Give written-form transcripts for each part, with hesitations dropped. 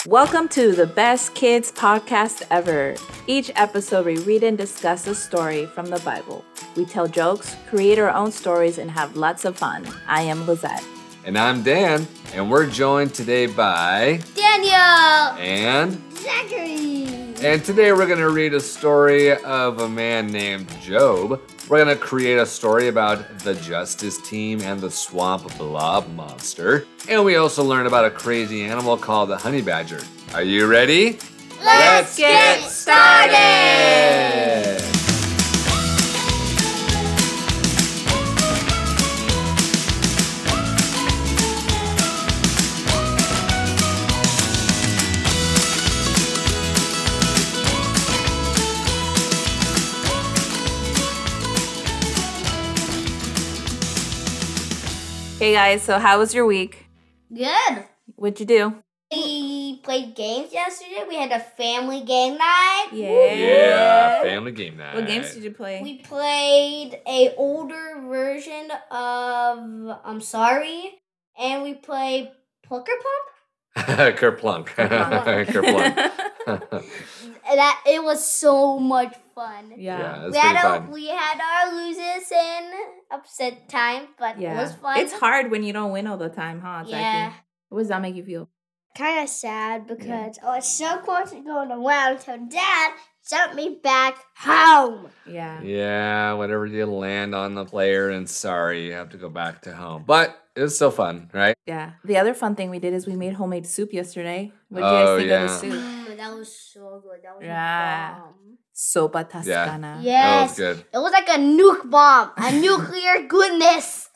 Welcome to the Best Kids Podcast ever. Each episode, we read and discuss a story from the Bible. We tell jokes, create our own stories, and have lots of fun. I am Lizette. And I'm Dan, and we're joined today by Daniel and Zachary. And today we're going to read a story of a man named Job. We're going to create a story about the Justice Team and the Swamp Blob Monster. And we also learn about a crazy animal called the Honey Badger. Are you ready? Let's get started! Hey guys, so how was your week? Good. What'd you do? We played games yesterday. We had a family game night. Yeah, family game night. What games did you play? We played a older version of I'm Sorry, and we played Plucker Pump. Kerplunk. Kerplunk. That it was so much fun. Yeah. It's pretty fun. We had our losers and upset times, but it was fun. It's hard when you don't win all the time, huh? Yeah. What does that make you feel? Kind of sad because I was so close to going around until Dad sent me back home. Yeah. Yeah, whenever you land on the player and sorry, you have to go back to home. But it was still fun, right? Yeah. The other fun thing we did is we made homemade soup yesterday. What did you guys think of the soup? That was so good. That was Yeah. bomb. Sopa Toscana. Yes. That was good. It was like a nuke bomb, a nuclear goodness.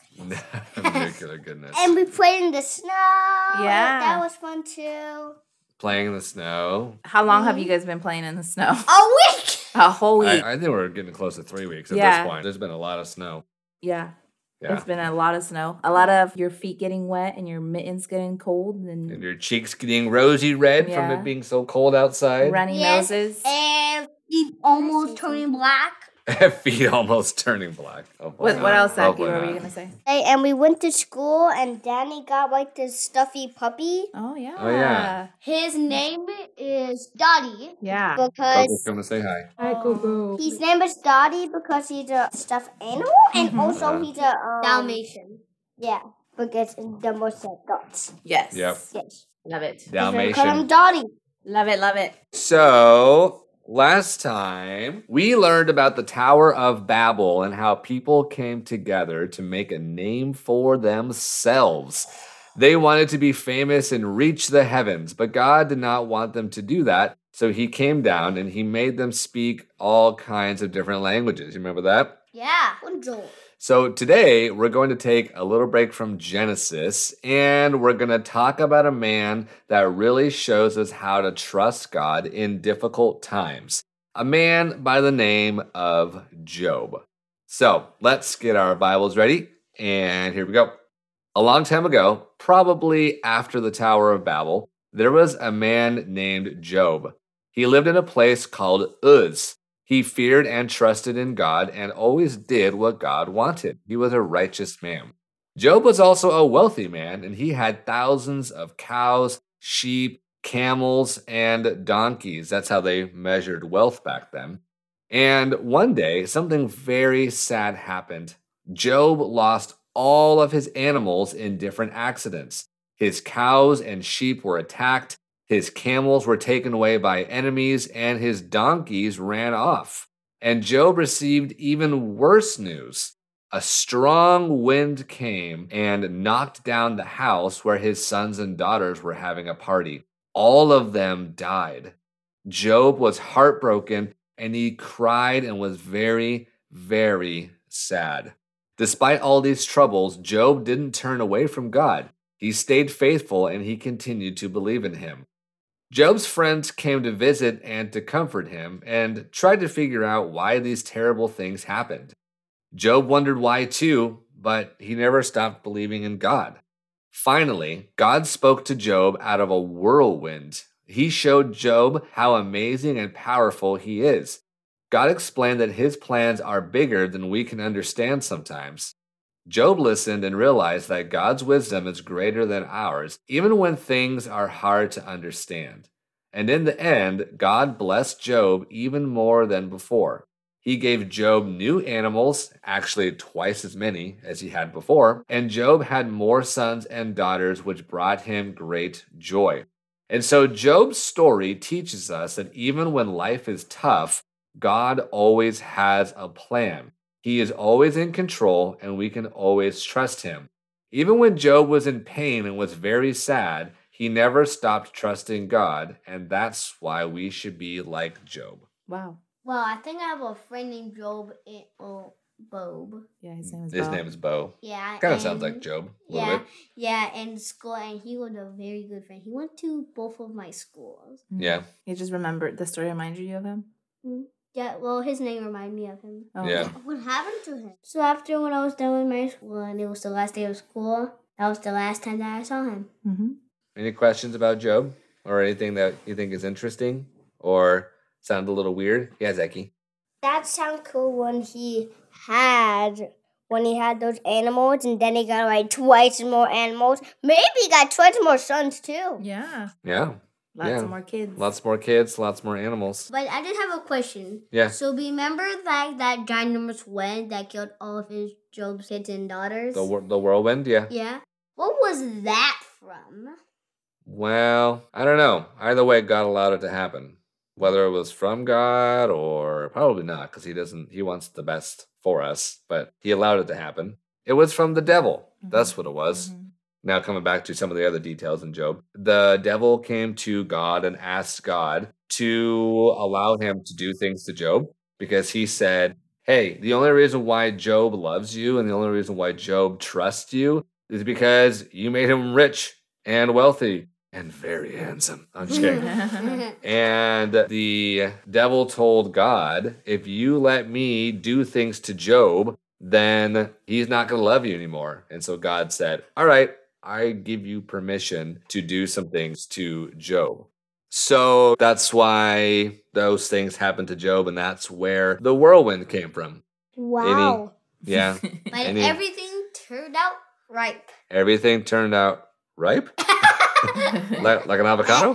Nuclear goodness. And we played in the snow. Yeah. That was fun too. Playing in the snow. How long have you guys been playing in the snow? A week. A whole week. I think we're getting close to 3 weeks at Yeah. this point. There's been a lot of snow. Yeah. Yeah. It's been a lot of snow. A lot of your feet getting wet and your mittens getting cold And and your cheeks getting rosy red from Yeah. it being so cold outside. runny Yes. noses. And feet almost turning black. Feet almost turning black. Oh, What else, Zaki? Hopefully What were you not. going to say? And we went to school, and Danny got like this stuffy puppy. Oh, yeah. Oh, yeah. His name is Dottie Yeah. Coco's because coming to say hi. Hi, Coco. his name is Dottie because he's a stuffed animal, and also he's a Dalmatian. Yeah, because the most like dots. Yes. Yep. Yes. Love it. We call him Dalmatian. Dottie. Love it. Love it. So, last time we learned about the Tower of Babel and how people came together to make a name for themselves. They wanted to be famous and reach the heavens, but God did not want them to do that. So he came down and he made them speak all kinds of different languages. You remember that? Yeah. Bonjour. So today we're going to take a little break from Genesis and we're going to talk about a man that really shows us how to trust God in difficult times. A man by the name of Job. So let's get our Bibles ready and here we go. A long time ago, probably after the Tower of Babel, there was a man named Job. He lived in a place called Uz. He feared and trusted in God and always did what God wanted. He was a righteous man. Job was also a wealthy man, and he had thousands of cows, sheep, camels, and donkeys. That's how they measured wealth back then. And one day, something very sad happened. Job lost all of his animals in different accidents. His cows and sheep were attacked. His camels were taken away by enemies, and his donkeys ran off. And Job received even worse news. A strong wind came and knocked down the house where his sons and daughters were having a party. All of them died. Job was heartbroken, and he cried and was very, very sad. Despite all these troubles, Job didn't turn away from God. He stayed faithful, and he continued to believe in him. Job's friends came to visit and to comfort him and tried to figure out why these terrible things happened. Job wondered why too, but he never stopped believing in God. Finally, God spoke to Job out of a whirlwind. He showed Job how amazing and powerful he is. God explained that his plans are bigger than we can understand sometimes. Job listened and realized that God's wisdom is greater than ours, even when things are hard to understand. And in the end, God blessed Job even more than before. He gave Job new animals, actually twice as many as he had before, and Job had more sons and daughters, which brought him great joy. And so Job's story teaches us that even when life is tough, God always has a plan. He is always in control, and we can always trust him. Even when Job was in pain and was very sad, he never stopped trusting God, and that's why we should be like Job. Wow. Well, I think I have a friend named Job. Bob. Yeah, his name is His Bo. name is Bo. Yeah. Kind of sounds like Job a little bit. Yeah, in school, and he was a very good friend. He went to both of my schools. Yeah. You just remembered the story reminded you of him? Yeah, well, his name reminded me of him. Oh, Yeah. okay. What happened to him? So after when I was done with my school and it was the last day of school, that was the last time that I saw him. Mm-hmm. Any questions about Job or anything that you think is interesting or sound a little weird? Yeah, Zeki. That sounds cool when he had those animals and then he got like twice more animals. Maybe he got twice more sons too. Yeah. Yeah. Lots of more kids. Lots more kids, lots more animals. But I did have a question. Yeah. So remember that ginormous wind that killed all of his Job's kids and daughters? The whirlwind, yeah. Yeah. What was that from? Well, I don't know. Either way, God allowed it to happen. Whether it was from God or probably not, because he wants the best for us, but he allowed it to happen. It was from the devil. That's what it was. Now, coming back to some of the other details in Job, the devil came to God and asked God to allow him to do things to Job because he said, hey, the only reason why Job loves you and the only reason why Job trusts you is because you made him rich and wealthy and very handsome. I'm just kidding. And the devil told God, if you let me do things to Job, then he's not going to love you anymore. And so God said, all right, I give you permission to do some things to Job. So that's why those things happened to Job, and that's where the whirlwind came from. Wow. Yeah. But everything turned out right. Everything turned out ripe? like an avocado?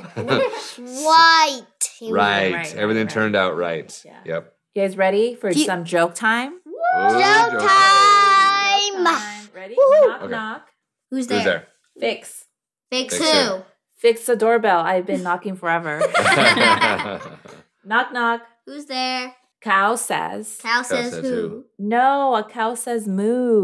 Right. Right. Everything turned out right. Yeah. Yep. You guys ready for some joke time? Joke time. Ready? Woohoo. Knock, Okay. knock. Who's there? Who's there? Fix. Fix Fix who? Fix the doorbell. I've been knocking forever. Knock, knock. Who's there? Cow says. Cow says says who? who? No, a cow says moo.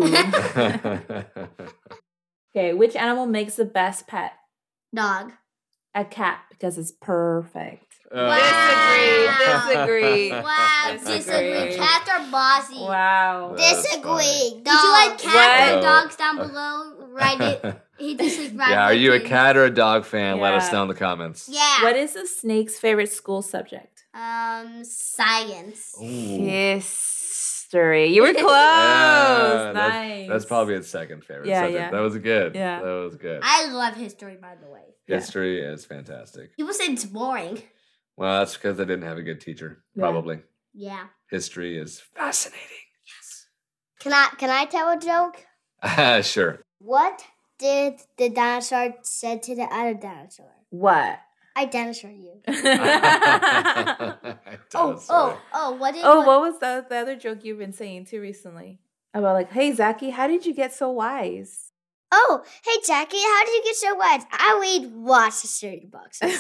Okay, which animal makes the best pet? Dog. A cat, because it's perfect. Disagree. Disagree. Wow, disagree. Cats are bossy. Wow. That's Disagree. Did you like cats or What? dogs down below? Write it. He just like write Yeah, are you a it. cat or a dog fan? Let us Yeah. know in the comments. Yeah. What is a snake's favorite school subject? Science. History. You were close. Yeah, Nice. That's probably its second favorite Yeah, subject. yeah. That was good. Yeah. That was good. I love history, by the way. Yeah. History is fantastic. People say it's boring. Well, that's because I didn't have a good teacher. Yeah. Probably. Yeah. History is fascinating. Can I tell a joke? Sure. What did the dinosaur say to the other dinosaur? What? I dinosaur you. What did Oh, what was the other joke you've been saying too recently? About like, hey, Zachy, how did you get so wise? Oh, hey Jackie, how did you get so wise? I read lots of cereal boxes.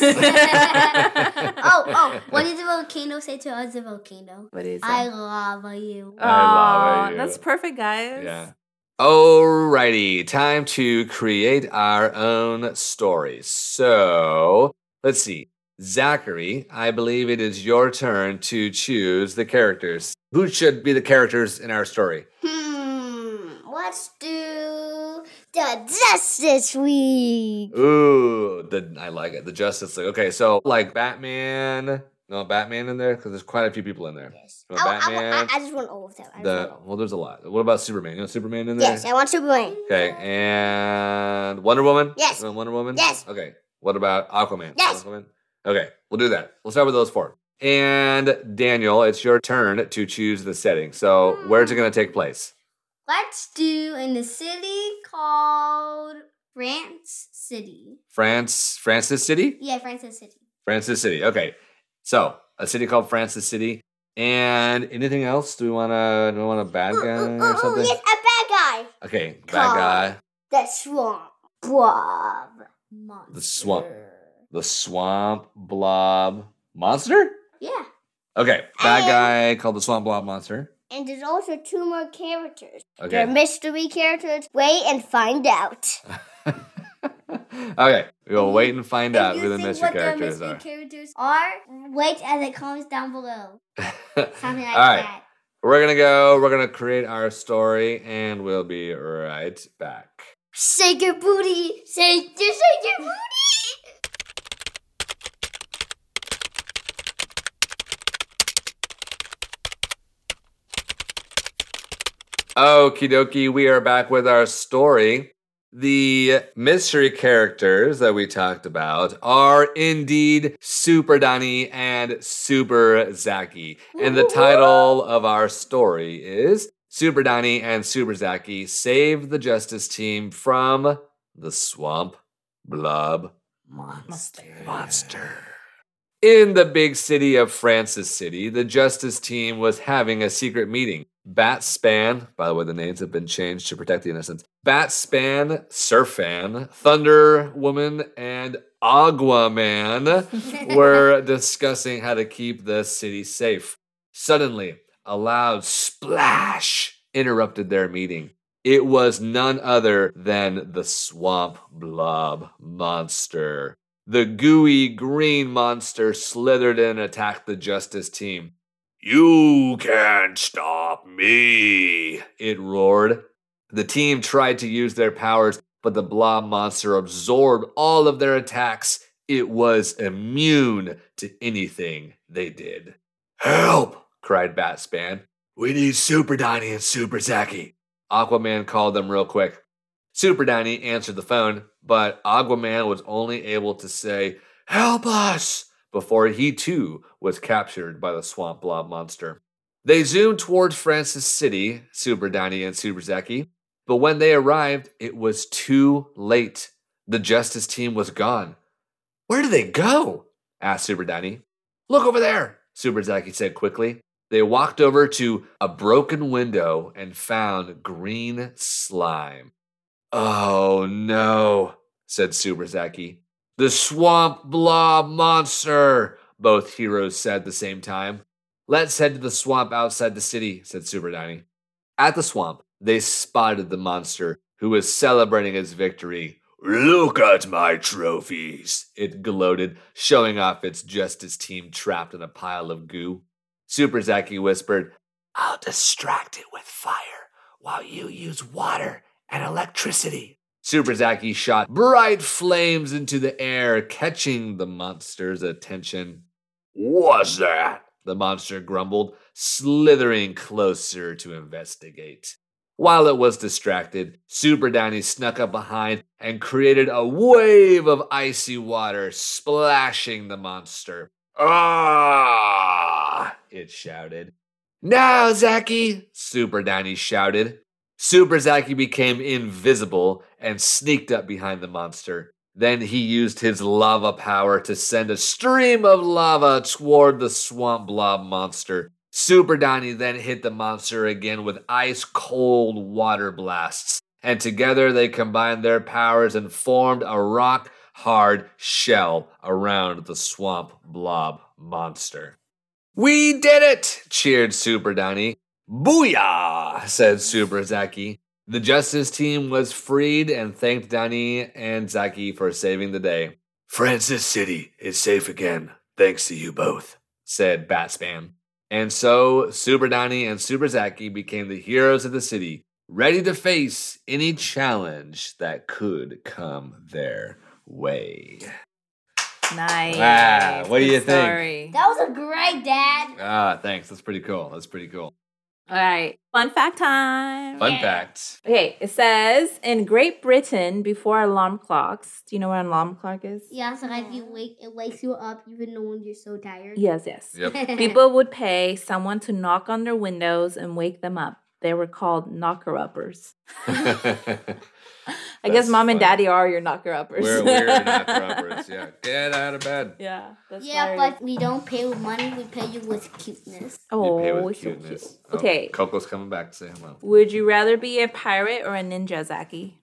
What did the volcano say to us, the volcano? What is I it? love you. I love Aw, you. That's perfect, guys. Yeah. Alrighty, time to create our own story. So, let's see. Zachary, I believe it is your turn to choose the characters. Who should be the characters in our story? Let's do the Justice League. Ooh, I like it. The Justice League. Okay, so like Batman. No, Batman in there? Because there's quite a few people in there. Yes. You want Batman? I just want all of them. Well, there's a lot. What about Superman? You want Superman in there? Yes, I want Superman. Okay, and Wonder Woman? Yes. You want Wonder Woman? Yes. Okay, what about Aquaman? Yes. Aquaman? Okay, we'll do that. We'll start with those four. And Daniel, it's your turn to choose the setting. So, where's it going to take place? Let's do in the city called France City. Francis City? Yeah, Francis City. Francis City. Okay. So, a city called Francis City. And anything else? Do we want a bad guy or something? Yes, a bad guy. Okay, bad guy. The swamp blob monster. The swamp blob monster? Yeah. Okay, bad guy called the swamp blob monster. And there's also 2 more characters. Okay. They're mystery characters. Wait and find out. Okay, we will wait and find out who the mystery If you think characters what the are. mystery characters are, wait as it comes down below. Something like All right. that. We're gonna create our story and we'll be right back. Shake your booty. Shake your booty. Okie dokie, we are back with our story. The mystery characters that we talked about are indeed Super Donnie and Super Zaki. And the title of our story is Super Donnie and Super Zaki Save the Justice Team from the Swamp Blob Monster. In the big city of Francis City, the Justice Team was having a secret meeting. Batspan, by the way, the names have been changed to protect the innocents. Batspan, Surfan, Thunder Woman, and Aguaman were discussing how to keep the city safe. Suddenly, a loud splash interrupted their meeting. It was none other than the Swamp Blob Monster. The gooey green monster slithered in and attacked the Justice Team. "You can't stop me," it roared. The team tried to use their powers, but the blob monster absorbed all of their attacks. It was immune to anything they did. "Help!" cried Batspan. "We need Super Donnie and Super Zaki." Aquaman called them real quick. Super Donnie answered the phone, but Aquaman was only able to say, "Help us!" before he too was captured by the swamp blob monster. They zoomed towards Francis City, Super Donnie and Super Zaki, but when they arrived, it was too late. The Justice Team was gone. "Where did they go?" asked Super Donnie. "Look over there," Super Zaki said quickly. They walked over to a broken window and found green slime. "Oh no," said Super Zaki. "The swamp blob monster," both heroes said at the same time. "Let's head to the swamp outside the city," said Super Donnie. At the swamp, they spotted the monster, who was celebrating its victory. "Look at my trophies," it gloated, showing off its Justice Team trapped in a pile of goo. Super Zaki whispered, "I'll distract it with fire while you use water and electricity." Super Zaki shot bright flames into the air, catching the monster's attention. "What's that?" the monster grumbled, slithering closer to investigate. While it was distracted, Super Donnie snuck up behind and created a wave of icy water, splashing the monster. "Ah!" it shouted. "Now, Zaki!" Super Donnie shouted. Super Zaki became invisible and sneaked up behind the monster. Then he used his lava power to send a stream of lava toward the swamp blob monster. Super Donnie then hit the monster again with ice-cold water blasts, and together they combined their powers and formed a rock-hard shell around the swamp blob monster. "We did it!" cheered Super Donnie. "Booyah!" said Super Zaki. The Justice Team was freed and thanked Donnie and Zaki for saving the day. "Francis City is safe again, thanks to you both," said Batspan. And so Super Donnie and Super Zaki became the heroes of the city, ready to face any challenge that could come their way. Nice. Wow, what do you Good think? story. That was a great, Dad. Thanks. That's pretty cool. All right. Fun fact time. Fun fact. Okay, it says in Great Britain before alarm clocks. Do you know what an alarm clock is? Yeah, so like it wakes you up even though when you're so tired. Yes. Yep. People would pay someone to knock on their windows and wake them up. They were called knocker-uppers. I That's guess mom and funny. daddy are your knocker-uppers. We're knocker-uppers. Yeah, get out of bed. Yeah, that's Yeah, hilarious. but we don't pay with money. We pay you with cuteness. Oh, You pay with so cute. cuteness. Okay. Oh, Coco's coming back to say hello. Would you rather be a pirate or a ninja, Zaki?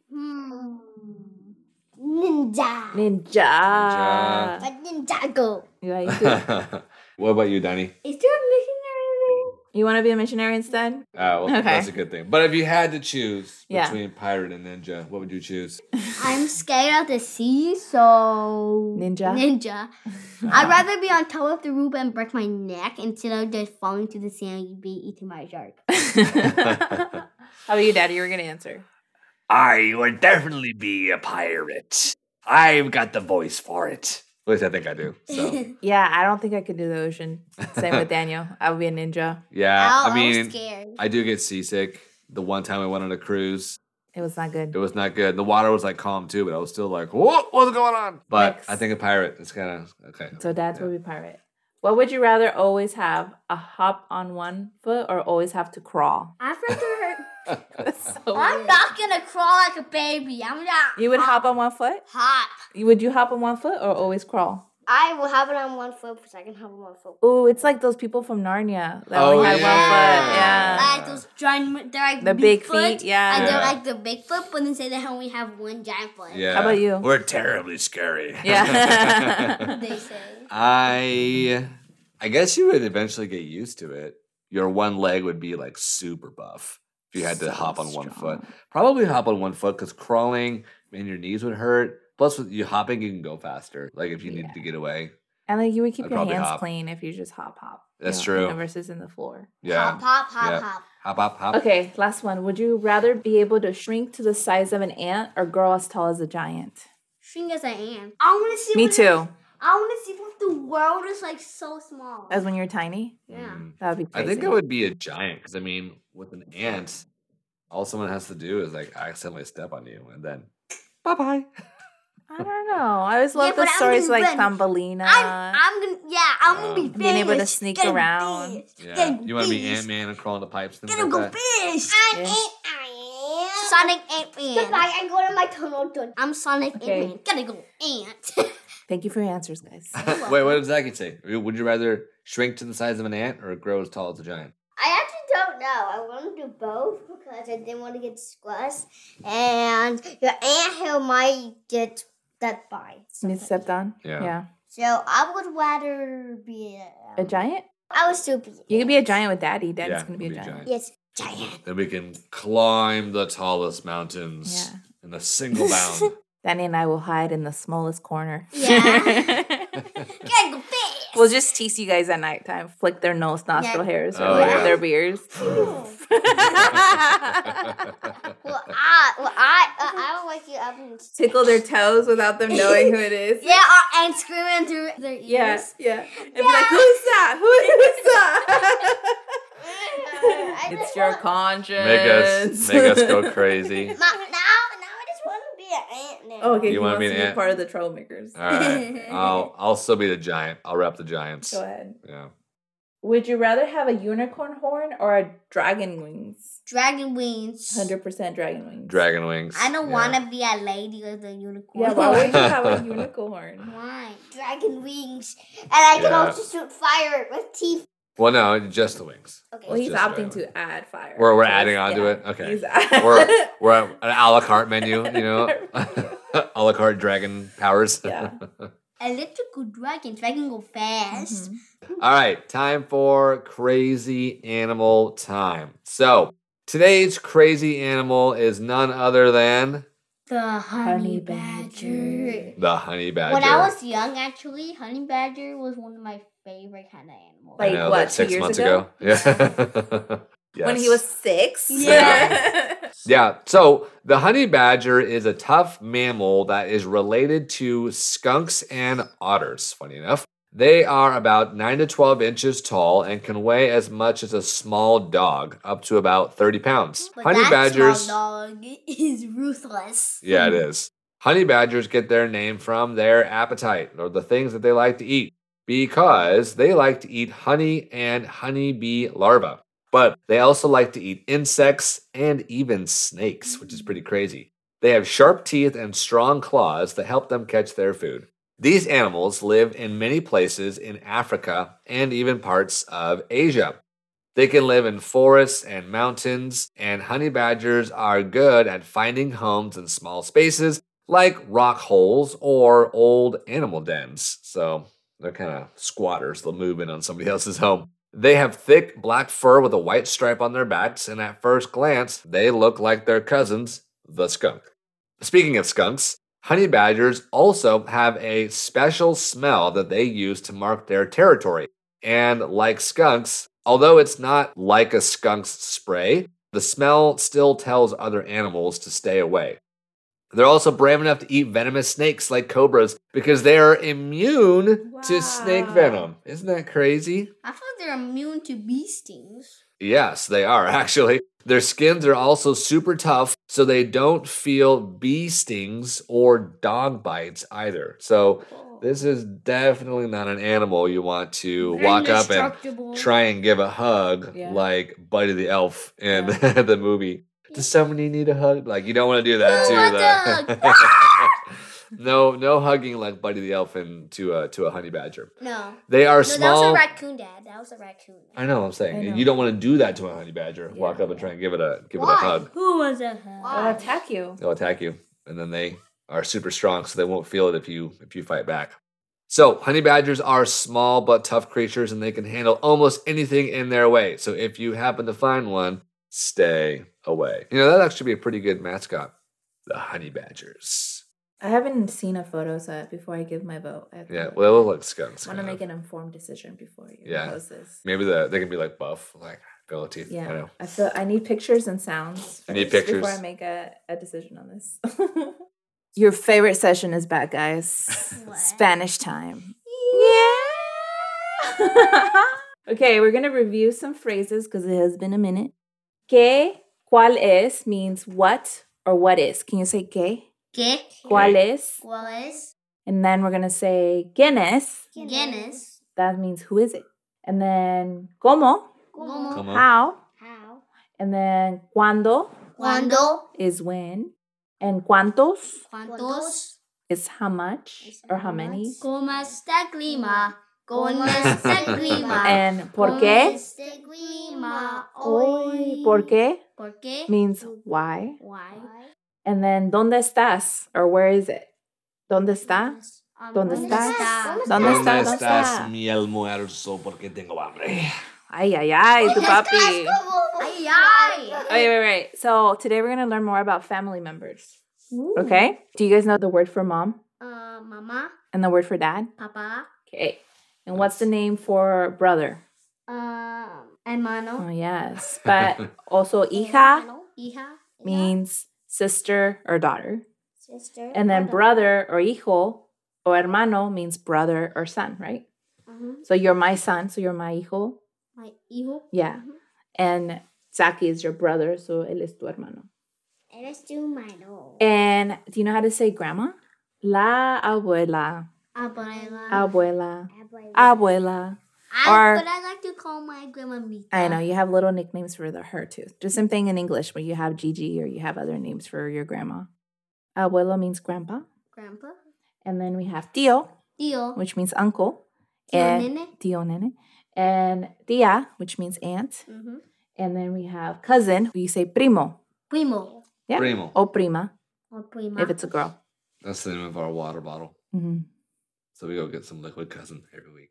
Ninja. Ninja. But Ninjago. Yeah, you do. What about you, Danny? Is there a missionary? You want to be a missionary instead? Well, Okay. that's a good thing. But if you had to choose Yeah. between pirate and ninja, what would you choose? I'm scared of the sea, so Ninja? Ninja. I'd rather be on top of the roof and break my neck instead of just falling to the sea and be eaten by a shark. How about you, Daddy? You were going to answer. I would definitely be a pirate. I've got the voice for it. At least I think I do. So Yeah, I don't think I could do the ocean. Same with Daniel. I would be a ninja. yeah, I I was mean, scared. I do get seasick. The one time I went on a cruise, It was not good. it was not good. The water was like calm too, but I was still like, what's going on? But Next. I think a pirate is kind of okay. So Dad's Yeah. would be pirate. What would you rather always have? A hop on one foot or always have to crawl? I'd rather. That's so I'm weird. not gonna crawl like a baby. I'm not. You would hop on one foot? Hop. Would you hop on one foot or always crawl? I will have it on one foot because I can have it on one foot. Ooh, it's like those people from Narnia that Oh, only had yeah. one foot. Yeah. Like those giant, they're like The big Bigfoot, feet, yeah. And they're Yeah. like the Bigfoot, but instead they only have one giant foot. Yeah. How about you? We're terribly scary. Yeah. They say. I guess you would eventually get used to it. Your one leg would be like super buff if you had to So hop on one strong. foot. Probably hop on one foot because crawling, man, your knees would hurt. Plus, with you hopping, you can go faster. Like if you needed to get away. And like you would keep I'd your probably hands hop. clean if you just hop. That's you know, true. Versus in the floor. Yeah. Hop, hop, hop, Yeah. hop. Hop, hop, hop. Okay, last one. Would you rather be able to shrink to the size of an ant or grow as tall as a giant? Shrink as I am. I want to see. Me what too. I want to see what the world is like so small. As when you're tiny? Yeah. Mm. That would be I crazy. think I would be a giant because I mean, with an ant, all someone has to do is like accidentally step on you and then bye bye. I don't know. I always love but the I'm stories gonna like run. Thumbelina. I'm gonna be Being able to famous. sneak Gonna around. fish, Yeah. gonna You want to be fish, Ant Man and crawl into pipes and things Gonna like go that? fish. I'm Yeah. Ant-Man. Sonic Ant-Man. Goodbye, I go to my tunnel. I'm Sonic Okay. Ant-Man. Gotta go ant. Thank you for your answers, guys. Wait, what did Zachy say? Would you rather shrink to the size of an ant or grow as tall as a giant? I actually don't know. I want to do both because I didn't want to get squashed. And your anthill might get that by. You stepped on? Yeah. So I would rather be A giant? I was stupid. You could be a giant with Daddy. Daddy's Yeah, going to be a we'll be giant. Yes, giant. Then we can climb the tallest mountains Yeah. in a single bound. Danny and I will hide in the smallest corner. Yeah. Gotta go fish. We'll just tease you guys at nighttime, flick their nose, nostril Yeah. hairs, or Oh, like yeah. their beards. I don't like you up and Tickle their toes without them knowing who it is. Yeah, and screaming through their ears. Yeah, yeah. And be like, who's that? Who's that? It's your conscience. make us go crazy. Now I just want to be an ant now. Oh, okay, You he wanna wants be to an be ant? part of the troublemakers. All right, I'll still be the giant. I'll rep the giants. Go ahead. Yeah. Would you rather have a unicorn horn or a dragon wings? Dragon wings. 100% dragon wings. Dragon wings. I don't yeah. want to be a lady with a unicorn. Yeah, why would you have a unicorn? Why? Dragon wings. And I can Yeah. also shoot fire with teeth. Well, no, just the wings. Okay. Well, he's just opting dragon to add fire. We're So adding it's- on to yeah, it? Okay. He's We're at an a la carte menu, you know, a la carte dragon powers. Yeah. Electrical dragons. They can go fast. Mhm. All right, time for crazy animal time. So today's crazy animal is none other than The Honey honey badger. badger. the honey badger. When I was young, actually, honey badger was one of my favorite kind of animals. I Like, know, what, like 2 6 years months ago? ago. Yeah. Yes. When he was 6? Yeah. Yeah, so the honey badger is a tough mammal that is related to skunks and otters, funny enough. They are about 9 to 12 inches tall and can weigh as much as a small dog, up to about 30 pounds. But Honey that badgers. small dog is ruthless. Yeah, it is. Honey badgers get their name from their appetite, or the things that they like to eat, because they like to eat honey and honeybee larvae. But they also like to eat insects and even snakes, which is pretty crazy. They have sharp teeth and strong claws that help them catch their food. These animals live in many places in Africa and even parts of Asia. They can live in forests and mountains, and honey badgers are good at finding homes in small spaces like rock holes or old animal dens. So they're kind of squatters. They'll move in on somebody else's home. They have thick black fur with a white stripe on their backs, and at first glance, they look like their cousins, the skunk. Speaking of skunks, honey badgers also have a special smell that they use to mark their territory. And like skunks, although it's not like a skunk's spray, the smell still tells other animals to stay away. They're also brave enough to eat venomous snakes like cobras because they are immune to snake venom. Isn't that crazy? I thought they're immune to bee stings. Yes, they are actually. Their skins are also super tough, so they don't feel bee stings or dog bites either. So this is definitely not an animal you want to walk up and try and give a hug like Buddy the Elf in the movie. Does somebody need a hug? Like, you don't want to do that to the... No hugging like Buddy the Elf to a honey badger. No. They are No, small. that was a raccoon, Dad. That was a raccoon. I know, I'm saying. I know. You don't want to do that to a honey badger. Walk up and try and give it a hug. Who was a hug? They'll attack you. They'll attack you, and then they are super strong, so they won't feel it if you fight back. So, honey badgers are small but tough creatures, and they can handle almost anything in their way. So, if you happen to find one, stay away. You know, that'd actually be a pretty good mascot. The honey badgers. I haven't seen a photo, so before I give my vote, I Yeah, well, they look like skunks. want to kind make of. an informed decision before you Yeah. post this. Maybe they can be like buff, like yellow teeth. Yeah, I know. I feel I need pictures and sounds. You need first pictures? before I make a decision on this. Your favorite session is back, guys. What? Spanish time. Yeah. Okay, we're gonna review some phrases because it has been a minute. ¿Qué? ¿Cuál es? Means what or what is. Can you say qué? ¿Qué? ¿Cuál es? ¿Cuál es? And then we're gonna say ¿quién es? ¿Quién es? That means who is it? And then ¿cómo? ¿Cómo? Come on. How? How? And then ¿cuándo? ¿Cuándo? Is when. And ¿cuántos? ¿Cuántos? Is how much or how many. ¿Cómo está el clima? ¿Cómo está el clima? And ¿por ¿Cómo qué? está el clima Hoy. hoy? ¿Por qué? ¿Por qué? Means why. Why? And then ¿dónde estás? Or where is it? ¿Dónde está? ¿Dónde estás? ¿Dónde ¿Dónde estás? estás, mi almuerzo? Porque tengo hambre. Ay, ay, ay, tu papi. Ay, ay. Okay, wait. So today we're going to learn more about family members. Okay? Do you guys know the word for mom Mamá, and the word for dad? papá, Okay. And what's the name for brother? hermano, Oh, yes. But also hija hija, means sister or daughter. Sister. And then brother or hijo or hermano means brother or son, right? So you're my son, so you're my hijo. my hijo. Yeah. And Zaki is your brother, so él es tu hermano. Eres tu mano. And do you know how to say grandma? La abuela. Abuela. Abuela. Abuela. Or- But I like to call my grandma Mita. I know, you have little nicknames for her too. Just same thing in English where you have Gigi or you have other names for your grandma. Abuelo means grandpa. Grandpa. And then we have tío, Tío. which means uncle. Tío and nene. Tío nene. And tía, which means aunt. Mhm. And then we have cousin, you say primo. Primo. Yeah. Primo. O prima, Or prima. if it's a girl. That's the name of our water bottle. Mm-hmm. So we go get some liquid cousin every week.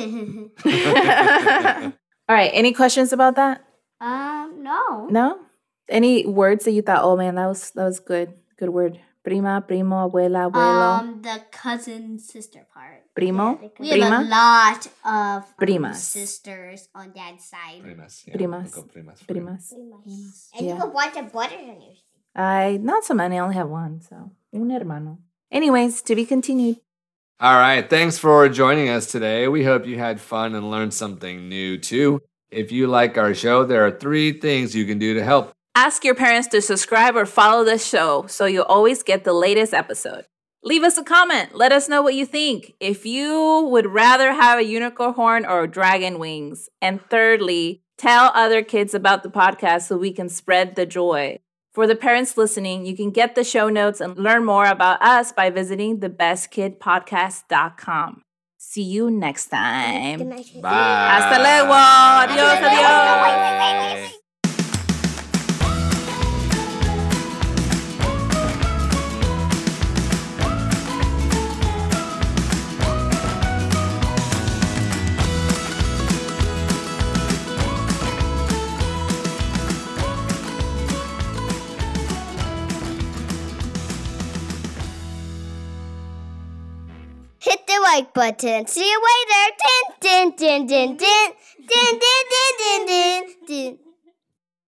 All right. Any questions about that? No. No? Any words that you thought, oh man, that was good. Good word. Prima, primo, abuela, abuelo. The cousin sister part. Primo. We have a Prima. lot of Primas. sisters on dad's side. Primas. Yeah. Primas. We'll go primas. Primas. And you Yeah. have a bunch of butter on your Not so many. I only have one, so un hermano. Anyways, to be continued. All right. Thanks for joining us today. We hope you had fun and learned something new too. If you like our show, there are 3 things you can do to help. Ask your parents to subscribe or follow this show so you'll always get the latest episode. Leave us a comment. Let us know what you think. If you would rather have a unicorn horn or dragon wings. And thirdly, Tell other kids about the podcast so we can spread the joy. For the parents listening, you can get the show notes and learn more about us by visiting thebestkidpodcast.com. See you next time. Bye. Hasta luego. Adios, adios. Hit the like button. See you later. Din, din, din, din, din. Din, din, din, din, din, din.